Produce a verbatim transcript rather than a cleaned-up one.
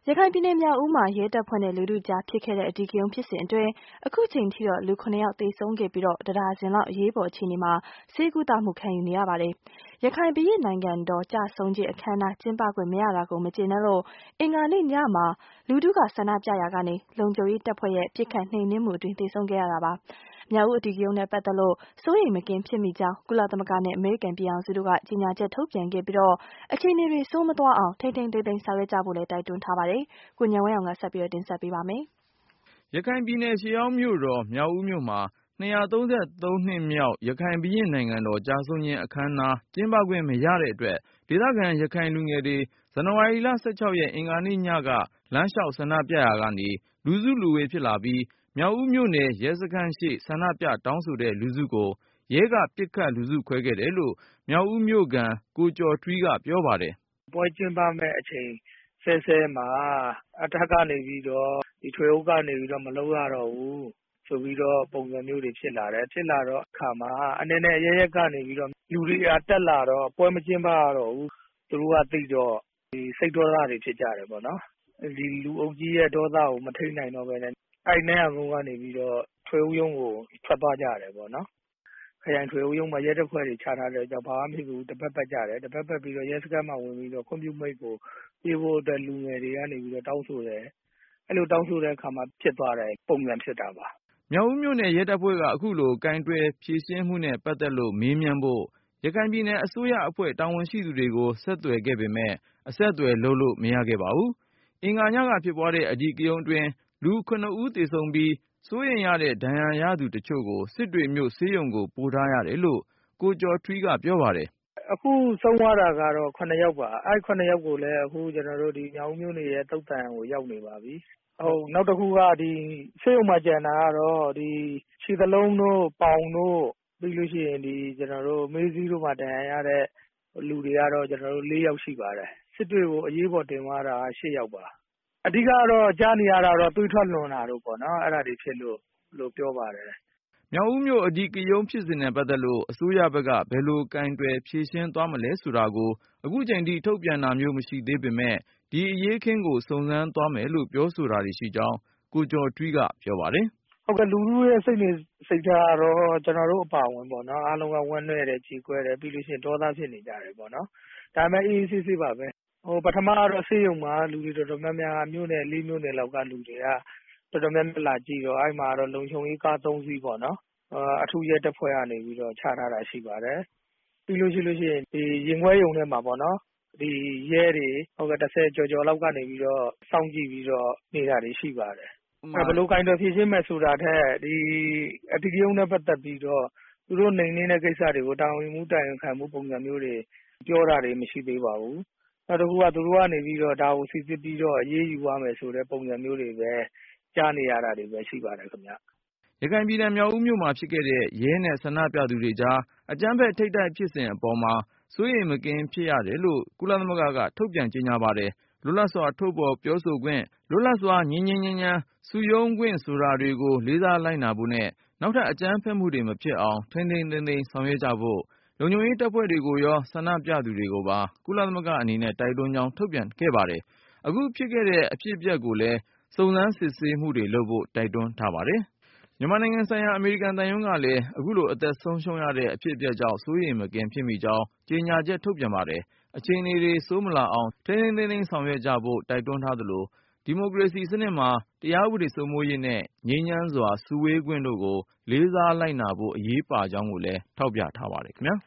ရခိုင်ပြည်နယ်မြောက်ဦးမှာရဲတပ်ဖွဲ့နဲ့လူထုကြားဖြစ်ခဲ့တဲ့အဓိကရုဏ်းဖြစ်စဉ်အတွင်းအခုချိန်ထိတော့လူခုနှစ်ယောက်သေဆုံးခဲ့ပြီးတဒါဇင်လောက်အရေးပေါ်အခြေအနေမှာဆေးကုသမှုခံယူနေရပါတယ်။ရခိုင်ဘုရင့်နိုင်ငံတော်ကျဆုံးခြင်းအခမ်းအနားကျင်းပခွင့်မရတာကိုမကျေနပ်လို့အင်္ဂါနေ့ညမှာလူထုကဆန္ဒပြရာကနေလုံခြုံရေးတပ်ဖွဲ့ရဲ့ပစ်ခတ်နှိမ်နင်းမှုအတွင်းသေဆုံးခဲ့ရတာပါ။မြောက်ဦးအဓိကရုဏ်းနဲ့ပတ်သက်လို့စိုးရိမ်မကင်းဖြစ်မိကြောင်းကုလသမဂ္ဂနဲ့အမေရိကန်ပြည်ထောင်စုတို့ကကြေညာချက်ထုတ်ပြန်ခဲ့ပြီးအခြေအနေတွေဆိုးမသွားအောင်ထိန်းထိန်းသိမ်းသိမ်းဆောင်ရွက်ကြဖို့လည်းတိုက်တွန်းထားပါတယ်။ကိုဉာဏ်ဝင်းအောင်ကဆက်ပြီးတင်ဆက်ပေးပါမယ်။ရခိုင်ပြည်နယ်ရှေးဟောင်းမြို့တော်မြောက်ဦးမြို့မှာနှစ်ရာသုံးဆယ်သုံးနှစ်မြောက်ရခိုင်ဘုရင့်နိုင်ငံတော်ကျဆုံးခြင်းအခမ်းအနားကျင်းပခွင့်မရတဲ့အတွက်ဒေသခံရခိုင်လူငယ်တွေဇန်နဝါရီလ၁၆ရက်အင်္ဂါနေ့ညကလမ်းလျှောက်ဆန္ဒပြရာကနေလူစုလူဝေးဖြစ်လာပြီးမြောက်ဦးမြို့နယ်ရဲစခန်းရှေ့ဆန္ဒပြတောင်းဆိုတဲ့လူစုကိုရဲကပစ်ခတ်လူစုခွဲခဲ့တယ်လို့မြောက်ဦးမြို့ခံကိုကျော်ထွီးကပြောပါတယ်။ပွဲကျင်းပမဲ့အချိန်ဆဲဆဲမှာအထက်ကနေပြီးတော့ဒီထွေအုပ်ကနေပြီးတော့မလုပ်ရတော့ဘူးဆိုပြီးတော့ပုံစံမျိုးတွေဖြစ်လာတယ်ဖြစ်လာတော့အခါမှာအနေနဲ့ရဲရဲကနေပြီးတော့လူတွေကတက်လာတော့ပွဲမကျင်းပရတော့ဘူးသူတို့ကသိတော့ဒီစိတ်ဒေါသတွေဖြစ်ကြတယ်ပေါ့နော်ဒီလူအုပ်ကြီးရဲ့ဒေါသကိုမထိန်နိုင်တော့ဘဲနဲ့အဲ့နဲ့အကုန်ကနေပြီးတော့ထွေအုပ်ရုံးကိုထွက်သွားကြတယ်ပေါ့နော်ခရိုင်ထွေအုပ်ရုံးမှာရဲတပ်ဖွဲ့တွေခြားထားတဲ့ကြောင့်ဘာမှမဖြစ်ဘူးတပတ်ပတ်ကြတယ်တပတ်ပတ်ပြီးတော့ရဲစခန်းမှာဝင်ပြီးတော့ခွင့်ပြုမိတ်ကိုပြေဖို့အတွက်လူငယ်တွေကနေပြီးတော့တောင်းဆိုတယ်အဲ့လိုတောင်းဆိုတဲ့အခါမှာဖြစ်သွားတဲ့ပုံစံဖြစ်တာပါမြောက်ဦးမြို့နယ်ရဲတပ်ဖွဲ့ကအခုလိုကင်တွယ်ဖြေရှင်းမှုနဲ့ပတ်သက်လို့မေးမြန်းဖို့ရခိုင်ပြည်နယ်အစိုးရအဖွဲ့တာဝန်ရှိသူတွေကိုဆက်သွယ်ခဲ့ပေမဲ့အဆက်အသွယ်လုပ်လို့မရခဲ့ပါဘူး။အင်္ဂါညကဖြစ်ပွားတဲ့အဓိကရုဏ်းအတွင်းလူခုနှစ်ဦးသေဆုံးပြီးစိုးရိမ်ရတဲ့ဒဏ်ရာရသူတချို့ကိုစစ်တွေမြို့ဆေးရုံကိုပို့ထားရတယ်လို့ကိုကျော်ထွီးကပြောပါတယ်။အခုဆုံးသွားတာကတော့ခုနှစ်ယောက်ပါအဲ့ခုနှစ်ယောက်ကိုလည်းအခုကျွန်တော်တို့ဒီမြောက်ဦးမြို့နယ်ရဲ့တုတ်တန်ကိုရောက်နေပါပြီ။ဟုတ်နောက်တစ်ခုကဒီဆေးရုံမှာကျန်တာကတော့ဒီခြေသလုံးတို့ပေါင်တို့ပြီးလို့ရှိရင်ဒီကျွန်တော်တို့မေးစည်းတို့မှာဒဏ်ရာရတဲ့လူတွေကတော့ကျွန်တော်တို့၄ယောက်ရှိပါတယ်စစ်တွေကိုအရေးပေါ်တင်သွားတာ၈ယောက်ပါအဓိကတော့ကြားနေရတာတော့တွေးထွက်လွန်တာတို့ပေါ့နော်အဲ့ဒါတွေဖြစ်လို့လို့ပြောပါတယ်မြောက်ဦးမြို့အဓိကရုဏ်းဖြစ်စဉ်နဲ့ပတ်သက်လို့အစိုးရဘက်ကဘယ်လိုကင်တွယ်ဖြေရှင်းသွားမလဲဆိုတာကိုအခုချိန်ထိထုတ်ပြန်တာမျိုးမရှိသေးပေမဲ့ဒီအရေးခင်းကိုစုံစမ်းသွားမယ်လို့ပြောဆိုတာတွေရှိကြောင်းကိုကျော်ထွီးကပြောပါတယ်ဟုတ်ကဲ့လူလူရဲ့စိတ်နေစိတ်ထားတော့ကျွန်တော်တို့အပါဝင်ပေါ့နော်အားလုံးကဝမ်းနည်းတယ်ကြီးကွဲတယ်ပြီးလို့ရှိရင်ဒေါသဖြစ်နေကြတယ်ပေါ့နော်ဒါပေမဲ့အေးအေးဆေးဆေးပါပဲဟိုပထမတော့ဆေးရုံမှာလူတွေတော်တော်များများမြို့နယ်လေးမြို့နယ်လောက်ကလူတွေကတော်တော်များများလာကြည့်တော့အဲ့မှာတော့လုံခြုံရေးကားသုံးစီးပေါ့နော်အထူးရဲတပ်ဖွဲ့ကနေပြီးတော့ခြားထားတာရှိပါတယ်ပြီးလို့ရှိလို့ရှိရင်ဒီရင်ခွဲရုံထဲမှာပေါ့နော်ဒီရဲတွေဟုတ်ကဲ့တစ်ဆယ်ကျော်ကျော်လောက်ကနေပြီးတော့စောင့်ကြည့်ပြီးတော့နေတာတွေရှိပါတယ်ဘယ်လိုကင်တွယ်ဖြေရှင်းမယ်ဆိုတာထက်ဒီအဓိကရုဏ်းနဲ့ပတ်သက်ပြီးတော့သူတို့နိုင်နေတဲ့ကိစ္စတွေကိုတာဝန်မှုတိုင်ခံမှုပုံစံမျိုးတွေပြောတာတွေမရှိသေးပါဘူးနောက်တစ်ခုကသူတို့ကနေပြီးတော့ဒါကိုစစ်စစ်ပြီးတော့အေးအေးယူရမယ်ဆိုတဲ့ပုံစံမျိုးတွေပဲကြားနေရတာတွေပဲရှိပါတယ်ခင်ဗျရခိုင်ပြည်နယ်မြောက်ဦးမြို့မှာဖြစ်ခဲ့တဲ့ရဲနဲ့ဆန္ဒပြသူတွေကြားအကြမ်းဖက်ထိပ်တိုက်ဖြစ်စဉ်အပေါ်မှာစိုးရိမ်မကင်းဖြစ်ရတယ်လို့ကုလသမဂ္ဂကထုတ်ပြန်ကြေညာပါတယ်လွတ်လပ်စွာထုတ်ဖော်ပြောဆိုခွင့်လွတ်လပ်စွာငြိမ်းငြိမ်းချမ်းချမ်းစုရုံးခွင့်ဆိုတာတွေကိုလေးစားလိုက်နာဖို့နဲ့နောက်ထပ်အကြမ်းဖက်မှုတွေမဖြစ်အောင်ထိန်းသိမ်းသိမ်းသိမ်းဆောင်ရွက်ကြဖို့လုံခြုံရေးတပ်ဖွဲ့တွေကိုရောဆန္ဒပြသူတွေကိုပါကုလသမဂ္ဂအနေနဲ့တိုက်တွန်းကြောင်းထုတ်ပြန်ခဲ့ပါတယ်အခုဖြစ်ခဲ့တဲ့အဖြစ်အပျက်ကိုလည်းစုံစမ်းစစ်ဆေးမှုတွေလုပ်ဖို့တိုက်တွန်းထားပါတယ်မြန်မာနိုင်ငံဆိုင်ရာအမေရိကန်သံရုံးကလည်းအခုလိုအသက်ဆုံးရှုံးရတဲ့အဖြစ်အပျက်ကြောင့်စိုးရိမ်မကင်းဖြစ်မိကြောင်းကြေညာချက်ထုတ်ပြန်ပါတယ်အခြေအနေတွေဆိုးမလာအောင်ထိန်းသိမ်းသိမ်းဆောင်ရွက်ကြဖို့တိုက်တွန်းထားသလိုဒီမိုကရေစီစနစ်မှာတရားဥပဒေစိုးမိုးရေးနဲ့ငြိမ်းချမ်းစွာစုဝေးခွင့်တို့ကိုလေးစားလိုက်နာဖို့အရေးပါကြောင်းကိုလည်းထောက်ပြထားပါတယ်ခင်ဗျာ